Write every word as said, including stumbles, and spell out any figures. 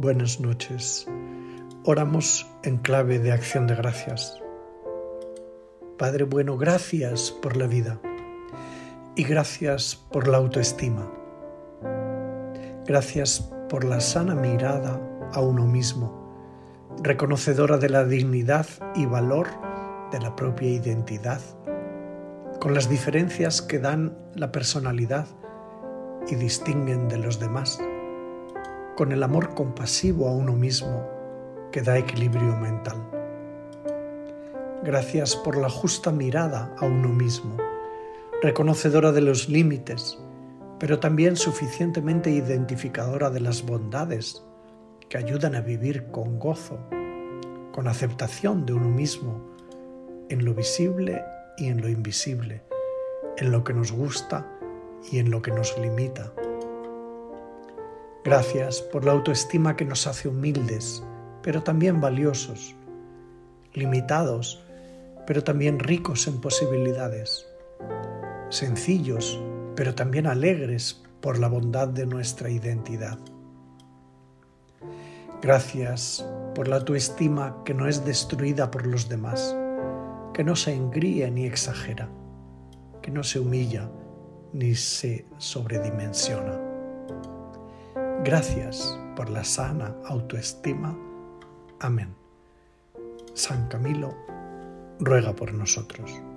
Buenas noches. Oramos en clave de acción de gracias. Padre bueno, gracias por la vida y gracias por la autoestima. Gracias por la sana mirada a uno mismo, reconocedora de la dignidad y valor de la propia identidad, con las diferencias que dan la personalidad y distinguen de los demás, con el amor compasivo a uno mismo que da equilibrio mental. Gracias por la justa mirada a uno mismo, reconocedora de los límites, pero también suficientemente identificadora de las bondades que ayudan a vivir con gozo, con aceptación de uno mismo, en lo visible y en lo invisible, en lo que nos gusta y en lo que nos limita. Gracias por la autoestima que nos hace humildes, pero también valiosos, limitados, pero también ricos en posibilidades, sencillos, pero también alegres por la bondad de nuestra identidad. Gracias por la autoestima que no es destruida por los demás, que no se engríe ni exagera, que no se humilla ni se sobredimensiona. Gracias por la sana autoestima. Amén. San Camilo ruega por nosotros.